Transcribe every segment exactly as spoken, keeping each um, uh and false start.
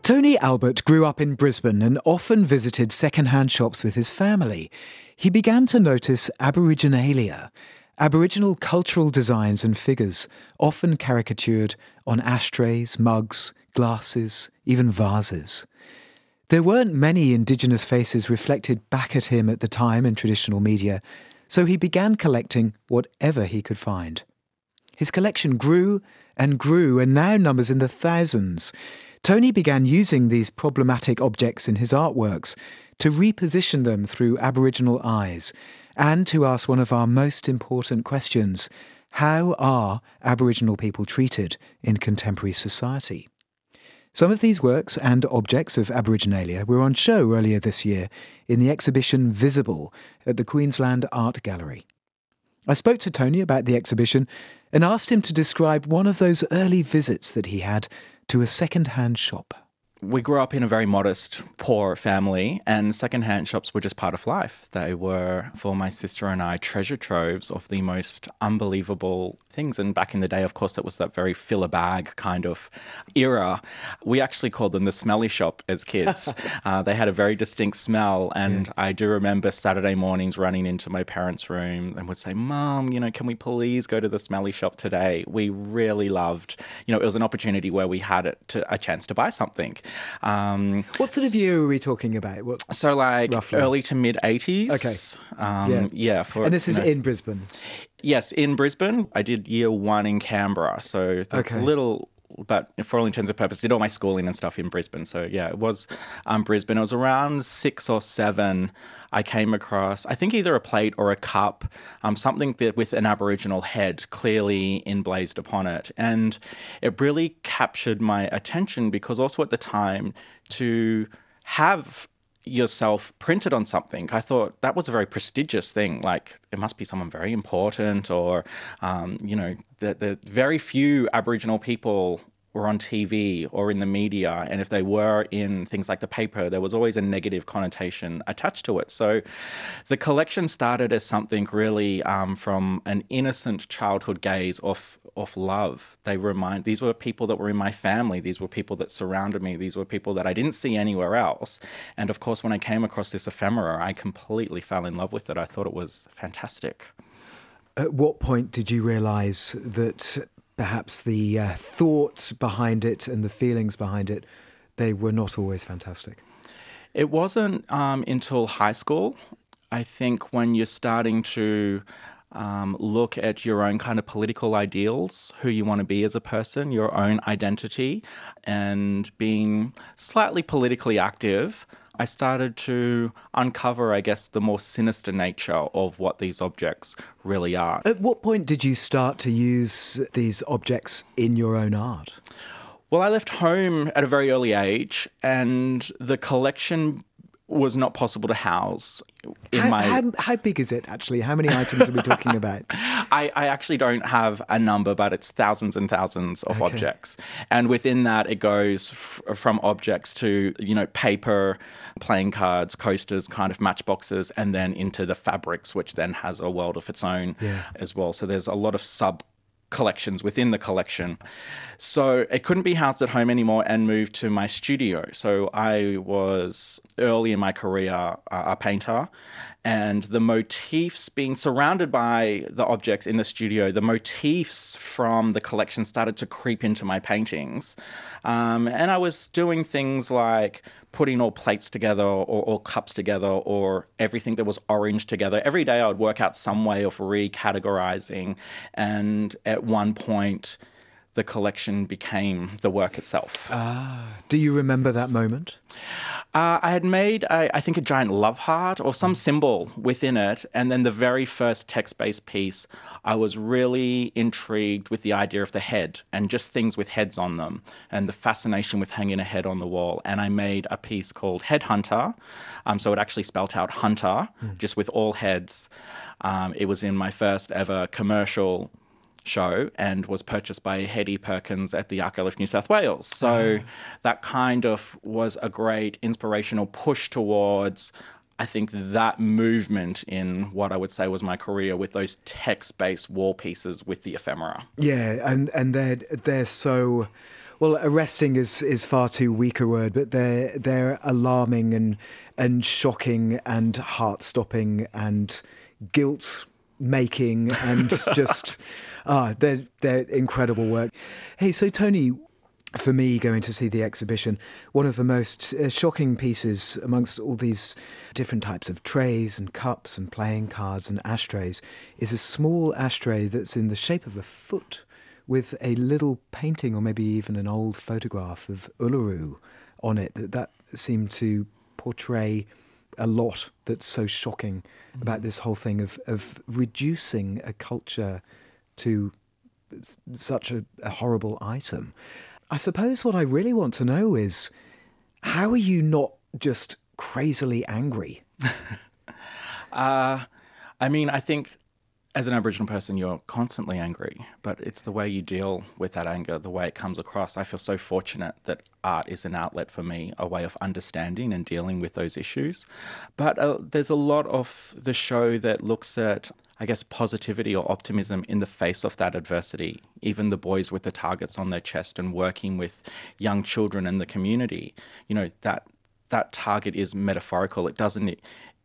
Tony Albert grew up in Brisbane and often visited second-hand shops with his family. He began to notice aboriginalia, Aboriginal cultural designs and figures, often caricatured on ashtrays, mugs, glasses, even vases. There weren't many Indigenous faces reflected back at him at the time in traditional media, so he began collecting whatever he could find. His collection grew and grew and now numbers in the thousands. Tony began using these problematic objects in his artworks to reposition them through Aboriginal eyes and to ask one of our most important questions: how are Aboriginal people treated in contemporary society? Some of these works and objects of Aboriginalia were on show earlier this year in the exhibition Visible at the Queensland Art Gallery. I spoke to Tony about the exhibition and asked him to describe one of those early visits that he had to a second-hand shop. We grew up in a very modest, poor family, and second-hand shops were just part of life. They were, for my sister and I, treasure troves of the most unbelievable things. And back in the day, of course, that was that very fill-a-bag kind of era. We actually called them the smelly shop as kids. uh, they had a very distinct smell, and yeah. I do remember Saturday mornings running into my parents' room and would say, "Mum, you know, can we please go to the smelly shop today?" We really loved, you know, it was an opportunity where we had it to, a chance to buy something. Um, what sort of year are we talking about? What, so like roughly? Early to mid eighties. Okay. Um, yeah. yeah for, and this is you know, in Brisbane? Yes, in Brisbane. I did year one in Canberra. So that's okay. a little, but for all intents and purposes, did all my schooling and stuff in Brisbane. So yeah, it was um, Brisbane. It was around six or seven. I came across, I think, either a plate or a cup, um, something that with an Aboriginal head clearly emblazed upon it. And it really captured my attention because also at the time to have yourself printed on something, I thought that was a very prestigious thing. Like, it must be someone very important or, um, you know, the, the very few Aboriginal people were on T V or in the media, and if they were in things like the paper, there was always a negative connotation attached to it. So the collection started as something really um, from an innocent childhood gaze of of love. They remind these were people that were in my family, these were people that surrounded me, these were people that I didn't see anywhere else. And of course, when I came across this ephemera, I completely fell in love with it. I thought it was fantastic. At what point did you realise that perhaps the uh, thought behind it and the feelings behind it, they were not always fantastic? It wasn't um, until high school. I think when you're starting to um, look at your own kind of political ideals, who you want to be as a person, your own identity, and being slightly politically active, I started to uncover, I guess, the more sinister nature of what these objects really are. At what point did you start to use these objects in your own art? Well, I left home at a very early age, and the collection was not possible to house in how, my... How, how big is it, actually? How many items are we talking about? I, I actually don't have a number, but it's thousands and thousands of okay. objects. And within that, it goes f- from objects to, you know, paper, playing cards, coasters, kind of matchboxes, and then into the fabrics, which then has a world of its own yeah. as well. So there's a lot of sub collections within the collection. So it couldn't be housed at home anymore and moved to my studio. So I was early in my career uh, a painter, and the motifs, being surrounded by the objects in the studio, the motifs from the collection started to creep into my paintings. Um, and I was doing things like putting all plates together or all cups together or everything that was orange together. Every day I would work out some way of recategorizing, and at one point the collection became the work itself. Ah, do you remember that moment? Uh, I had made, a, I think, a giant love heart or some symbol within it. And then the very first text-based piece, I was really intrigued with the idea of the head and just things with heads on them and the fascination with hanging a head on the wall. And I made a piece called Headhunter. Um, so it actually spelt out hunter, mm. just with all heads. Um, it was in my first ever commercial show and was purchased by Hetty Perkins at the Art Gallery of New South Wales. So oh. that kind of was a great inspirational push towards, I think, that movement in what I would say was my career with those text-based wall pieces with the ephemera. Yeah, and, and they're, they're so Well, arresting is, is far too weak a word, but they're they're alarming and and shocking and heart-stopping and guilt-making and just ah, they're they're incredible work. Hey, so Tony, for me, going to see the exhibition, one of the most uh, shocking pieces amongst all these different types of trays and cups and playing cards and ashtrays is a small ashtray that's in the shape of a foot with a little painting or maybe even an old photograph of Uluru on it. That, that seemed to portray a lot that's so shocking mm. about this whole thing of, of reducing a culture to such a, a horrible item. I suppose what I really want to know is, how are you not just crazily angry? uh, I mean, I think as an Aboriginal person, you're constantly angry, but it's the way you deal with that anger, the way it comes across. I feel so fortunate that art is an outlet for me, a way of understanding and dealing with those issues. But uh, there's a lot of the show that looks at, I guess, positivity or optimism in the face of that adversity. Even the boys with the targets on their chest and working with young children in the community, you know, that that target is metaphorical. It doesn't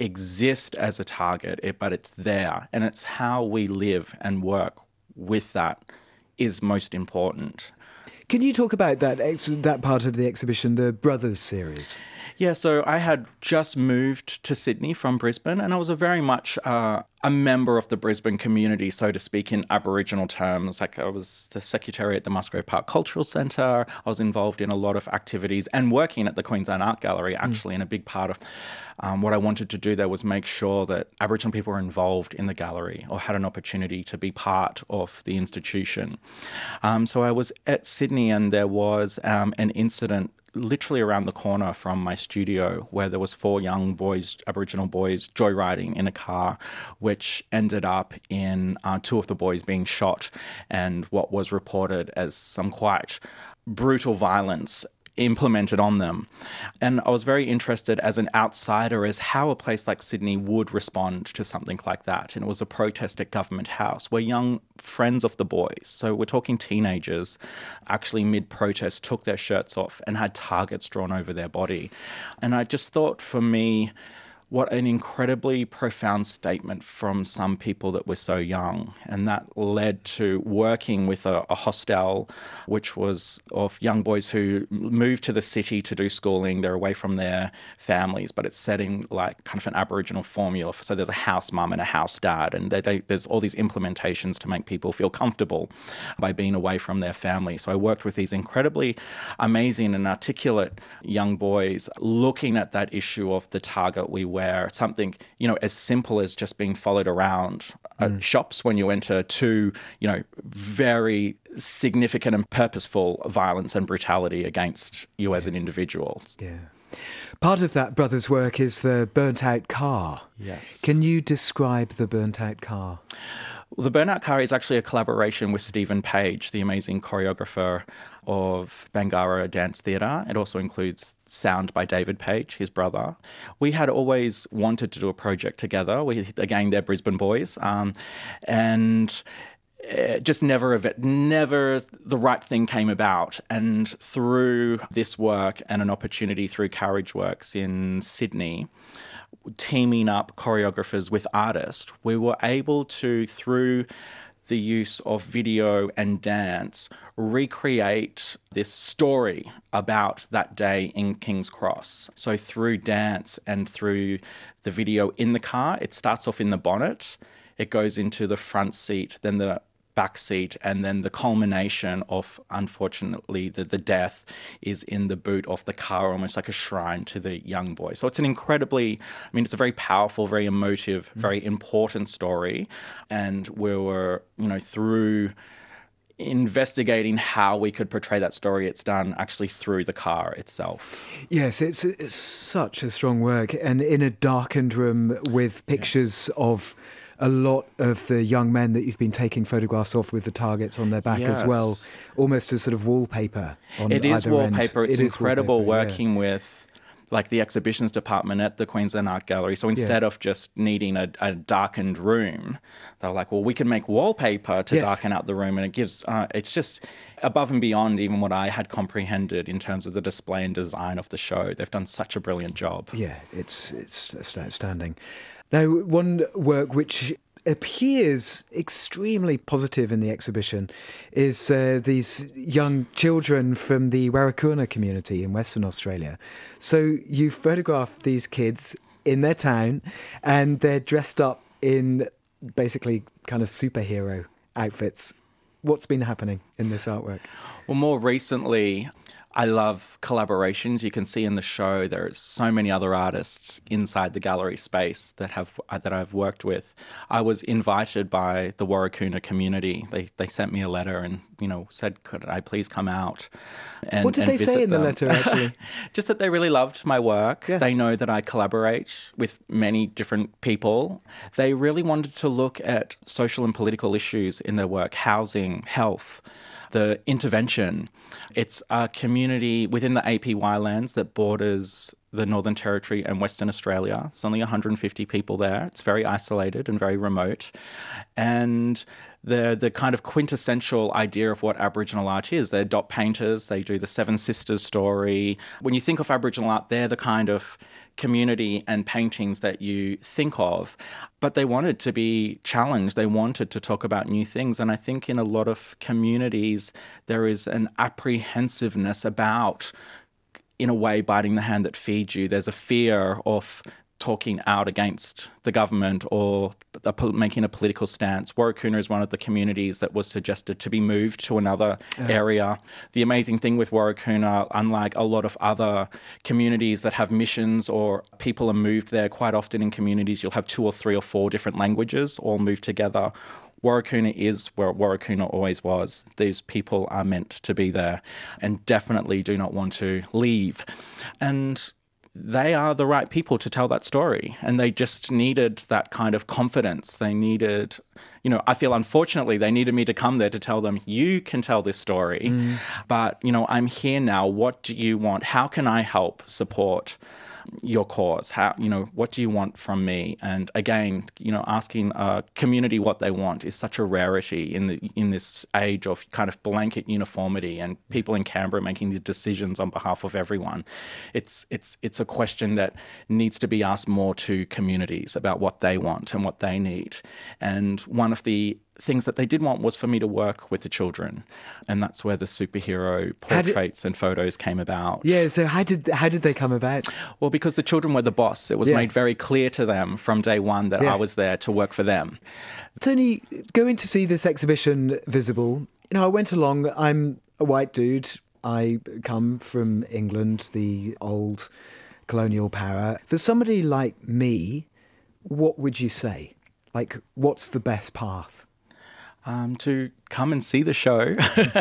exist as a target, it, but it's there. And it's how we live and work with that is most important. Can you talk about that ex- that part of the exhibition, the Brothers series? Yeah, so I had just moved to Sydney from Brisbane, and I was a very much uh, a member of the Brisbane community, so to speak, in Aboriginal terms. Like, I was the secretary at the Musgrave Park Cultural Centre. I was involved in a lot of activities and working at the Queensland Art Gallery, actually, mm. and a big part of um, what I wanted to do there was make sure that Aboriginal people were involved in the gallery or had an opportunity to be part of the institution. Um, so I was at Sydney, and there was um, an incident literally around the corner from my studio where there was four young boys, Aboriginal boys, joyriding in a car, which ended up in uh, two of the boys being shot and what was reported as some quite brutal violence implemented on them. And I was very interested as an outsider as how a place like Sydney would respond to something like that. And it was a protest at Government House where young friends of the boys, so we're talking teenagers, actually mid-protest took their shirts off and had targets drawn over their body. And I just thought, for me, what an incredibly profound statement from some people that were so young. And that led to working with a, a hostel, which was of young boys who moved to the city to do schooling. They're away from their families, but it's setting like kind of an Aboriginal formula. So there's a house mum and a house dad, and they, they, there's all these implementations to make people feel comfortable by being away from their family. So I worked with these incredibly amazing and articulate young boys looking at that issue of the target we wear. Where something, you know, as simple as just being followed around mm. at shops when you enter, to, you know, very significant and purposeful violence and brutality against you as an individual. Yeah. Part of that Brothers' work is the burnt out car. Yes. Can you describe the burnt out car? Well, the Burnout Car is actually a collaboration with Stephen Page, the amazing choreographer of Bangarra Dance Theatre. It also includes sound by David Page, his brother. We had always wanted to do a project together. We, again, they're Brisbane boys. Um, and it just never, never the right thing came about. And through this work and an opportunity through Carriage Works in Sydney, teaming up choreographers with artists, we were able to, through the use of video and dance, recreate this story about that day in King's Cross. So through dance and through the video in the car, it starts off in the bonnet, it goes into the front seat, then the back seat, and then the culmination of, unfortunately, the, the death is in the boot of the car, almost like a shrine to the young boy. So it's an incredibly, I mean, it's a very powerful, very emotive, very important story. And we were, you know, through investigating how we could portray that story, it's done actually through the car itself. Yes, it's, it's such a strong work. And in a darkened room with pictures yes. of a lot of the young men that you've been taking photographs of with the targets on their back yes. as well, almost as sort of wallpaper on It is either wallpaper. End. It's it incredible wallpaper, working yeah. with like the exhibitions department at the Queensland Art Gallery. So instead yeah. of just needing a, a darkened room, they're like, well, we can make wallpaper to yes. darken out the room. And it gives, uh, it's just above and beyond even what I had comprehended in terms of the display and design of the show. They've done such a brilliant job. Yeah, it's, it's outstanding. Now, one work which appears extremely positive in the exhibition is uh, these young children from the Warrawoona community in Western Australia. So you photographed these kids in their town and they're dressed up in basically kind of superhero outfits. What's been happening in this artwork? Well, more recently, I love collaborations. You can see in the show there are so many other artists inside the gallery space that have that I've worked with. I was invited by the Warrawoona community. They they sent me a letter and you know said, "Could I please come out?" And what did and they say in them. the letter? Actually, just that they really loved my work. Yeah. They know that I collaborate with many different people. They really wanted to look at social and political issues in their work: housing, health, the intervention. It's a community within the A P Y lands that borders the Northern Territory and Western Australia. It's only one hundred fifty people there. It's very isolated and very remote. And the the kind of quintessential idea of what Aboriginal art is. They're dot painters. They do the Seven Sisters story. When you think of Aboriginal art, they're the kind of community and paintings that you think of, but they wanted to be challenged. They wanted to talk about new things. And I think in a lot of communities, there is an apprehensiveness about, in a way, biting the hand that feeds you. There's a fear of talking out against the government or the, making a political stance. Warrawoona is one of the communities that was suggested to be moved to another yeah. area. The amazing thing with Warrawoona, unlike a lot of other communities that have missions or people are moved there, quite often in communities you'll have two or three or four different languages all moved together. Warrawoona is where Warrawoona always was. These people are meant to be there and definitely do not want to leave. And they are the right people to tell that story. And they just needed that kind of confidence. They needed, you know, I feel unfortunately they needed me to come there to tell them, you can tell this story, mm. but, you know, I'm here now. What do you want? How can I help support your cause? How, you know, what do you want from me? And again, you know, asking a community what they want is such a rarity in the in this age of kind of blanket uniformity and people in Canberra making these decisions on behalf of everyone. It's it's it's a question that needs to be asked more to communities about what they want and what they need. And one of the things that they did want was for me to work with the children, and that's where the superhero portraits did, and photos came about. Yeah, so how did how did they come about? Well, because the children were the boss. It was yeah. made very clear to them from day one that yeah. I was there to work for them. Tony, going to see this exhibition, Visible, you know, I went along. I'm a white dude. I come from England, the old colonial power. For somebody like me, what would you say? Like, what's the best path? Um, to come and see the show.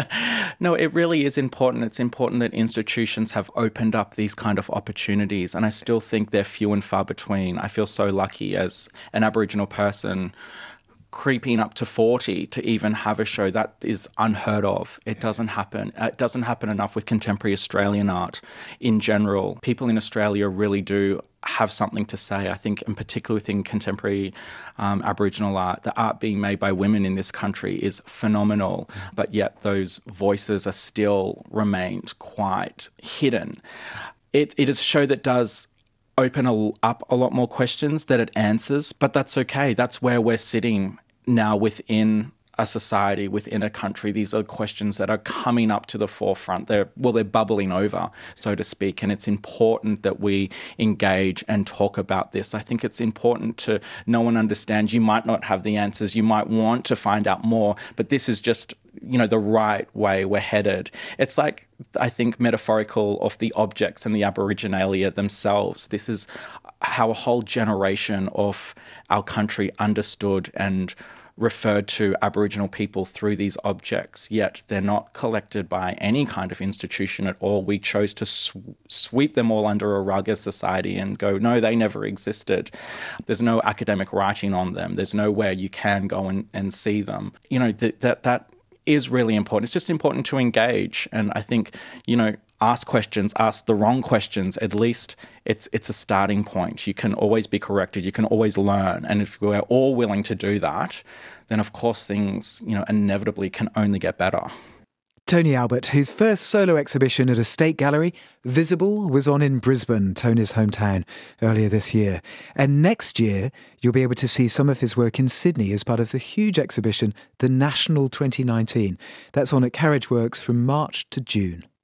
No, it really is important. It's important that institutions have opened up these kind of opportunities, and I still think they're few and far between. I feel so lucky as an Aboriginal person creeping up to forty to even have a show. That is unheard of. It doesn't happen. It doesn't happen enough with contemporary Australian art in general. People in Australia really do have something to say. I think in particular within contemporary um, Aboriginal art, the art being made by women in this country is phenomenal, but yet those voices are still remained quite hidden. It, it is a show that does open a, up a lot more questions that it answers, but that's okay. That's where we're sitting now within a society, within a country. These are questions that are coming up to the forefront. They're, well, they're bubbling over, so to speak, and it's important that we engage and talk about this. I think it's important to know and understand you might not have the answers, you might want to find out more, but this is just, you know, the right way we're headed. It's like, I think, metaphorical of the objects and the Aboriginalia themselves. This is how a whole generation of our country understood and referred to Aboriginal people through these objects, yet they're not collected by any kind of institution at all. We chose to sw- sweep them all under a rug as society and go, no, they never existed. There's no academic writing on them. There's nowhere you can go and, and see them. You know, th- that that is really important. It's just important to engage. And I think, you know, ask questions, ask the wrong questions, at least it's it's a starting point. You can always be corrected, you can always learn. And if we're all willing to do that, then of course things, you know, inevitably can only get better. Tony Albert, whose first solo exhibition at a state gallery, Visible, was on in Brisbane, Tony's hometown, earlier this year. And next year, you'll be able to see some of his work in Sydney as part of the huge exhibition, The National twenty nineteen. That's on at Carriage Works from March to June.